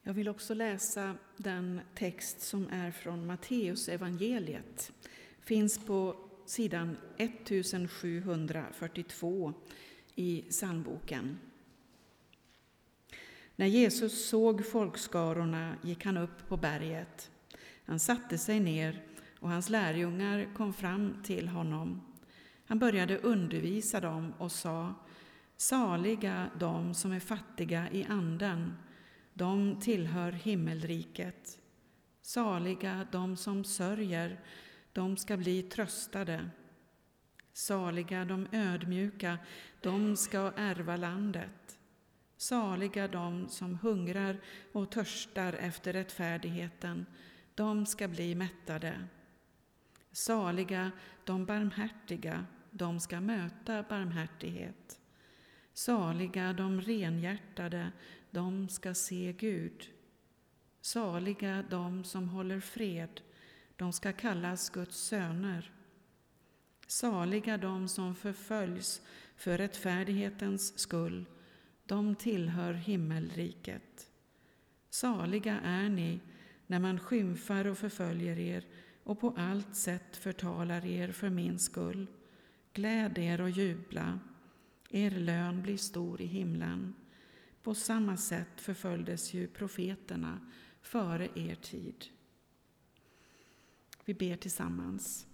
Jag vill också läsa den text som är från Matteus evangeliet. Finns på sidan 1742 i psalmboken. När Jesus såg folkskarorna gick han upp på berget. Han satte sig ner och hans lärjungar kom fram till honom. Han började undervisa dem och sa: Saliga de som är fattiga i anden, de tillhör himmelriket. Saliga de som sörjer, de ska bli tröstade. Saliga de ödmjuka, de ska ärva landet. Saliga de som hungrar och törstar efter rättfärdigheten, de ska bli mättade. Saliga de barmhärtiga, de ska möta barmhärtighet. Saliga de renhjärtade, de ska se Gud. Saliga de som håller fred, de ska kallas Guds söner. Saliga de som förföljs för rättfärdighetens skull, de tillhör himmelriket. Saliga är ni när man skymfar och förföljer er och på allt sätt förtalar er för min skull. Gläd er och jubla, er lön blir stor i himlen. På samma sätt förföljdes ju profeterna före er tid. Vi ber tillsammans.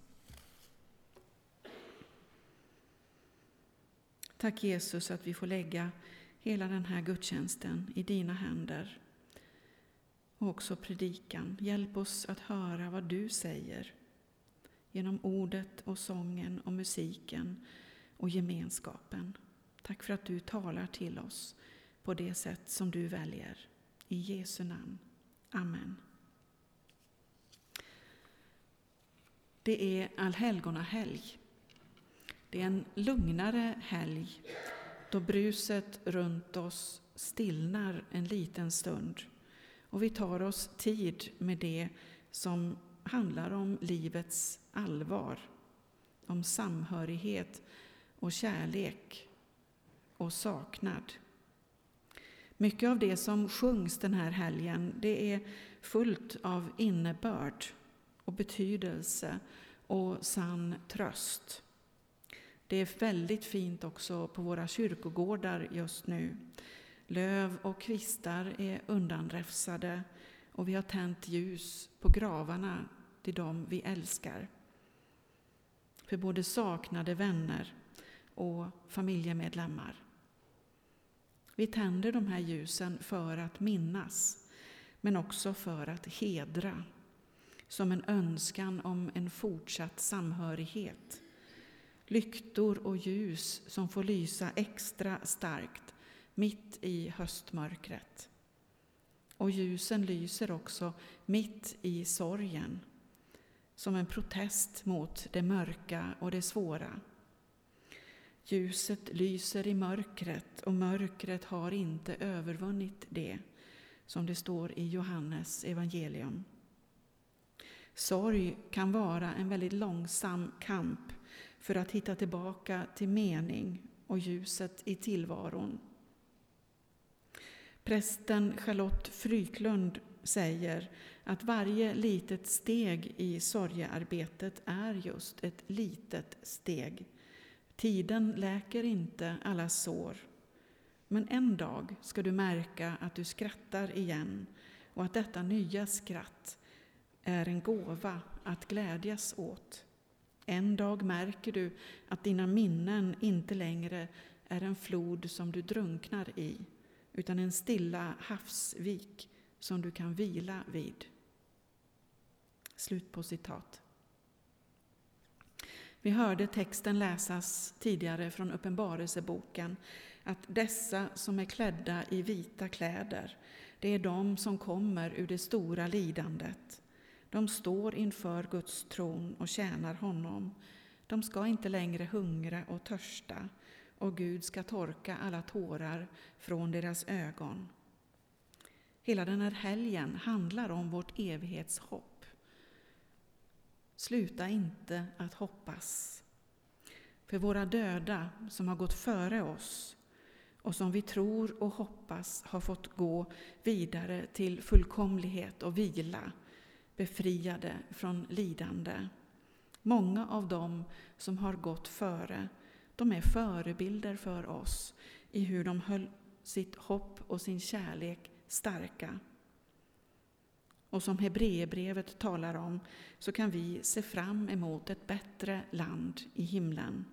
Tack Jesus att vi får lägga hela den här gudstjänsten i dina händer. Och också predikan. Hjälp oss att höra vad du säger. Genom ordet och sången och musiken och gemenskapen. Tack för att du talar till oss på det sätt som du väljer. I Jesu namn. Amen. Det är allhelgonahelg. Det är en lugnare helg då bruset runt oss stillnar en liten stund. Och vi tar oss tid med det som handlar om livets allvar. Om samhörighet och kärlek och saknad. Mycket av det som sjungs den här helgen, det är fullt av innebörd och betydelse och sann tröst. Det är väldigt fint också på våra kyrkogårdar just nu. Löv och kvistar är undanräfsade och vi har tänt ljus på gravarna till dem vi älskar. För både saknade vänner och familjemedlemmar. Vi tänder de här ljusen för att minnas, men också för att hedra. Som en önskan om en fortsatt samhörighet. Lyktor och ljus som får lysa extra starkt mitt i höstmörkret. Och ljusen lyser också mitt i sorgen. Som en protest mot det mörka och det svåra. Ljuset lyser i mörkret och mörkret har inte övervunnit det, som det står i Johannes evangelium. Sorg kan vara en väldigt långsam kamp för att hitta tillbaka till mening och ljuset i tillvaron. Prästen Charlotte Fryklund säger att varje litet steg i sorgearbetet är just ett litet steg. Tiden läker inte alla sår. Men en dag ska du märka att du skrattar igen och att detta nya skratt är en gåva att glädjas åt. En dag märker du att dina minnen inte längre är en flod som du drunknar i, utan en stilla havsvik som du kan vila vid. Slut på citat. Vi hörde texten läsas tidigare från Uppenbarelseboken att dessa som är klädda i vita kläder, det är de som kommer ur det stora lidandet. De står inför Guds tron och tjänar honom. De ska inte längre hungra och törsta och Gud ska torka alla tårar från deras ögon. Hela den här helgen handlar om vårt evighetshopp. Sluta inte att hoppas. För våra döda som har gått före oss och som vi tror och hoppas har fått gå vidare till fullkomlighet och vila, befriade från lidande. Många av dem som har gått före, de är förebilder för oss i hur de höll sitt hopp och sin kärlek starka. Och som Hebreerbrevet talar om, så kan vi se fram emot ett bättre land i himlen.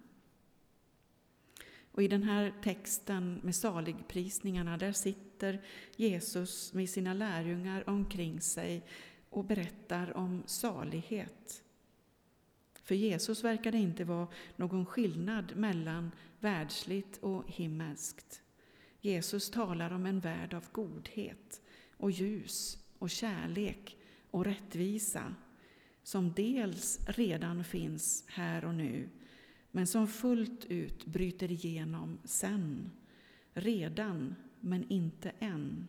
Och i den här texten med saligprisningarna, där sitter Jesus med sina lärjungar omkring sig och berättar om salighet. För Jesus verkar det inte vara någon skillnad mellan världsligt och himmelskt. Jesus talar om en värld av godhet och ljus och kärlek och rättvisa, som dels redan finns här och nu, men som fullt ut bryter igenom sen. Redan, men inte än.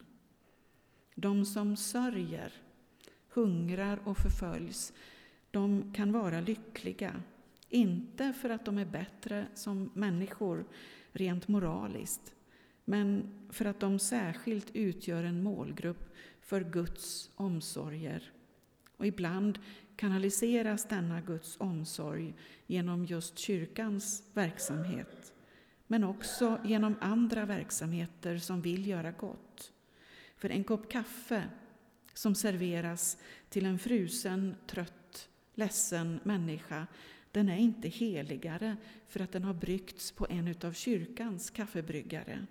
De som sörjer, hungrar och förföljs, de kan vara lyckliga. Inte för att de är bättre som människor rent moraliskt, men för att de särskilt utgör en målgrupp för Guds omsorger. Och ibland kanaliseras denna Guds omsorg genom just kyrkans verksamhet, men också genom andra verksamheter som vill göra gott. För en kopp kaffe som serveras till en frusen, trött, ledsen människa, den är inte heligare för att den har bryggts på en av kyrkans kaffebryggare.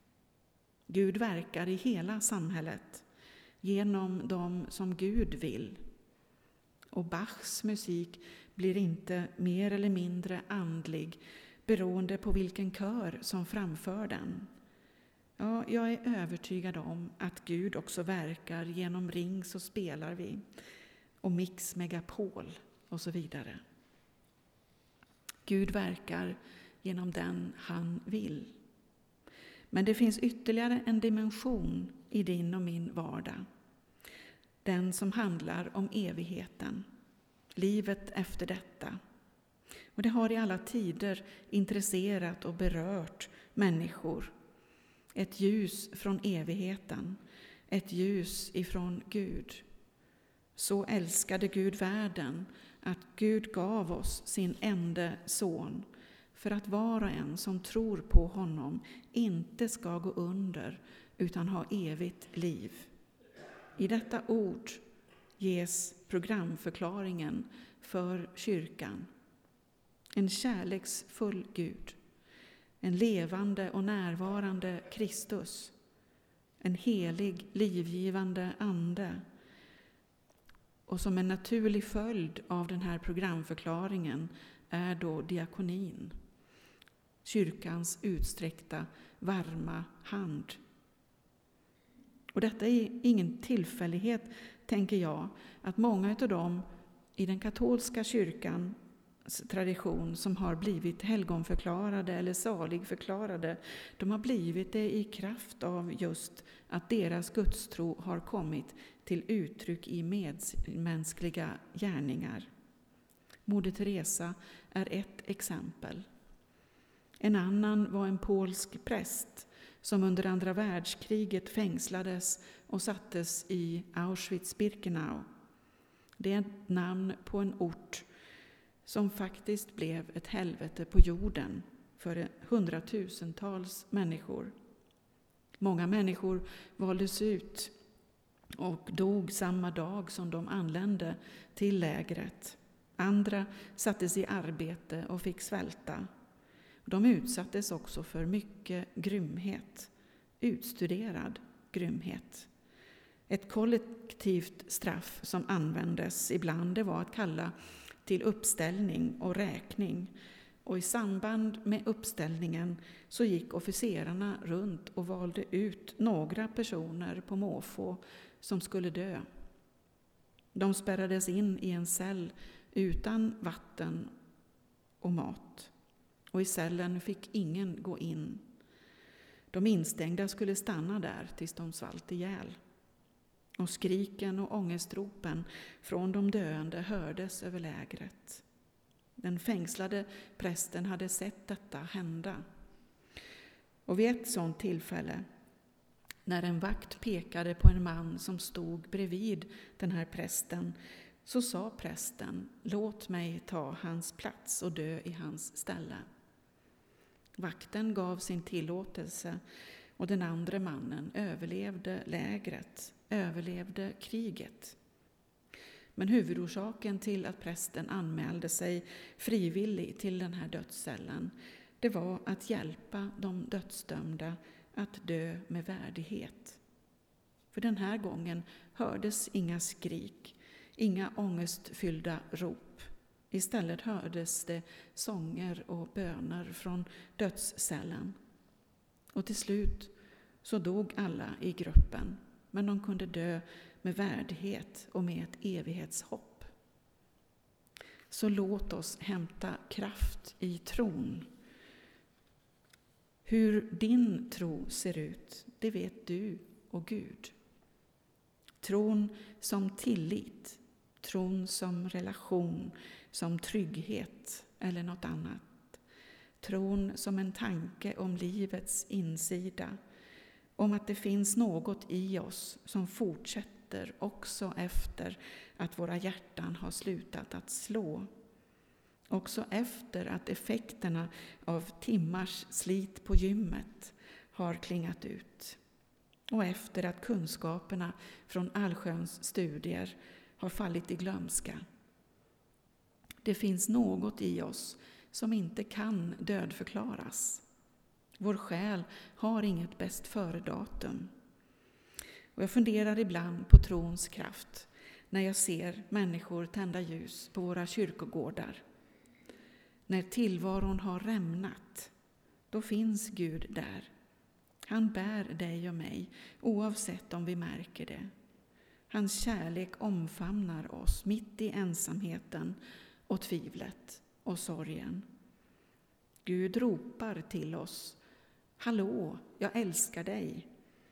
Gud verkar i hela samhället genom dem som Gud vill. Och Bachs musik blir inte mer eller mindre andlig beroende på vilken kör som framför den. Ja, jag är övertygad om att Gud också verkar genom Ring så spelar vi och Mix Megapol och så vidare. Gud verkar genom den han vill. Men det finns ytterligare en dimension i din och min vardag. Den som handlar om evigheten, livet efter detta. Och det har i alla tider intresserat och berört människor. Ett ljus från evigheten, ett ljus ifrån Gud. Så älskade Gud världen att Gud gav oss sin enda son, för att var och en som tror på honom inte ska gå under utan ha evigt liv. I detta ord ges programförklaringen för kyrkan. En kärleksfull Gud, en levande och närvarande Kristus, en helig, livgivande ande. Och som en naturlig följd av den här programförklaringen är då diakonin, kyrkans utsträckta, varma hand. Och detta är ingen tillfällighet, tänker jag, att många av dem i den katolska kyrkans tradition som har blivit helgonförklarade eller saligförklarade, de har blivit det i kraft av just att deras gudstro har kommit till uttryck i medmänskliga gärningar. Moder Teresa är ett exempel. En annan var en polsk präst som under andra världskriget fängslades och sattes i Auschwitz-Birkenau. Det är ett namn på en ort som faktiskt blev ett helvete på jorden för hundratusentals människor. Många människor valdes ut och dog samma dag som de anlände till lägret. Andra sattes i arbete och fick svälta. De utsattes också för mycket grymhet, utstuderad grymhet. Ett kollektivt straff som användes ibland, det var att kalla till uppställning och räkning. Och i samband med uppställningen så gick officerarna runt och valde ut några personer på måfå som skulle dö. De spärrades in i en cell utan vatten och mat. Och i cellen fick ingen gå in. De instängda skulle stanna där tills de svalt ihjäl. Och skriken och ångestropen från de döende hördes över lägret. Den fängslade prästen hade sett detta hända. Och vid ett sådant tillfälle, när en vakt pekade på en man som stod bredvid den här prästen, så sa prästen: låt mig ta hans plats och dö i hans ställe. Vakten gav sin tillåtelse och den andra mannen överlevde lägret, överlevde kriget. Men huvudorsaken till att prästen anmälde sig frivillig till den här dödscellen, det var att hjälpa de dödsdömda att dö med värdighet. För den här gången hördes inga skrik, inga ångestfyllda rop. Istället hördes det sånger och böner från dödscellen. Och till slut så dog alla i gruppen, men de kunde dö med värdighet och med ett evighetshopp. Så låt oss hämta kraft i tron. Hur din tro ser ut, det vet du och Gud. Tron som tillit, tron som relation, som trygghet eller något annat. Tron som en tanke om livets insida, om att det finns något i oss som fortsätter också efter att våra hjärtan har slutat att slå. Också efter att effekterna av timmars slit på gymmet har klingat ut. Och efter att kunskaperna från allsköns studier har fallit i glömska. Det finns något i oss som inte kan dödförklaras. Vår själ har inget bäst före-datum. Och jag funderar ibland på trons kraft när jag ser människor tända ljus på våra kyrkogårdar. När tillvaron har rämnat, då finns Gud där. Han bär dig och mig, oavsett om vi märker det. Hans kärlek omfamnar oss mitt i ensamheten och tvivlet och sorgen. Gud ropar till oss: hallå, jag älskar dig.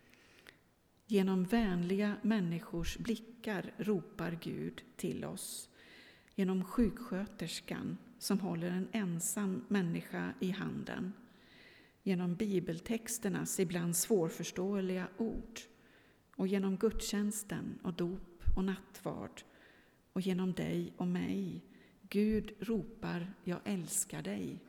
Genom vänliga människors blickar ropar Gud till oss. Genom sjuksköterskan som håller en ensam människa i handen. Genom bibeltexternas ibland svårförståeliga ord. Och genom gudstjänsten och dop och nattvard. Och genom dig och mig. Gud ropar: jag älskar dig.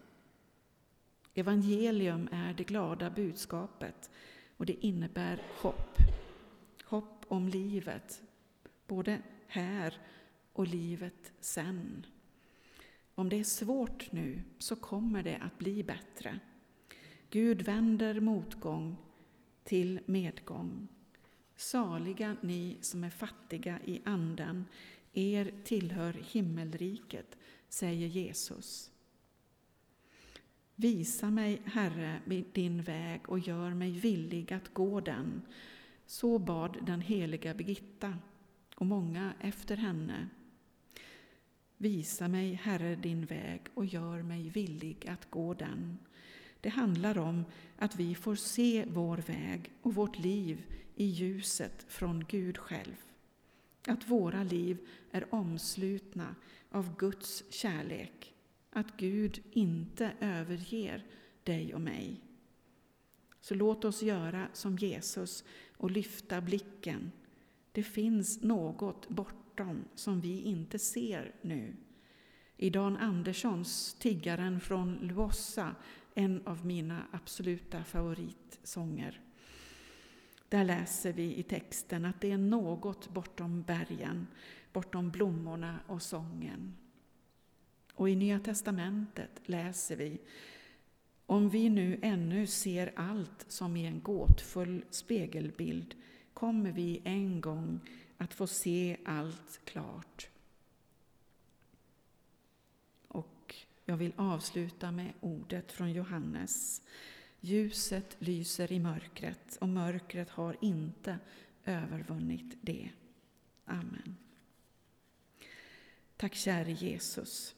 Evangelium är det glada budskapet och det innebär hopp. Hopp om livet, både här och livet sen. Om det är svårt nu så kommer det att bli bättre. Gud vänder motgång till medgång. Saliga ni som är fattiga i anden, er tillhör himmelriket, säger Jesus. Visa mig, Herre, din väg och gör mig villig att gå den. Så bad den heliga Birgitta och många efter henne. Visa mig, Herre, din väg och gör mig villig att gå den. Det handlar om att vi får se vår väg och vårt liv i ljuset från Gud själv. Att våra liv är omslutna av Guds kärlek. Att Gud inte överger dig och mig. Så låt oss göra som Jesus och lyfta blicken. Det finns något bortom som vi inte ser nu. I Dan Anderssons Tiggaren från Luossa, en av mina absoluta favoritsånger. Där läser vi i texten att det är något bortom bergen, bortom blommorna och sången. Och i Nya testamentet läser vi: om vi nu ännu ser allt som i en gåtfull spegelbild, kommer vi en gång att få se allt klart. Och jag vill avsluta med ordet från Johannes. Ljuset lyser i mörkret och mörkret har inte övervunnit det. Amen. Tack käre Jesus,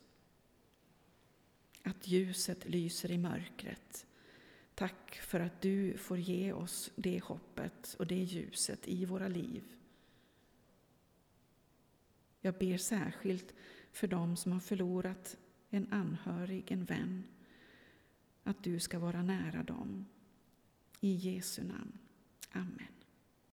att ljuset lyser i mörkret. Tack för att du får ge oss det hoppet och det ljuset i våra liv. Jag ber särskilt för dem som har förlorat en anhörig, en vän, att du ska vara nära dem. I Jesu namn. Amen.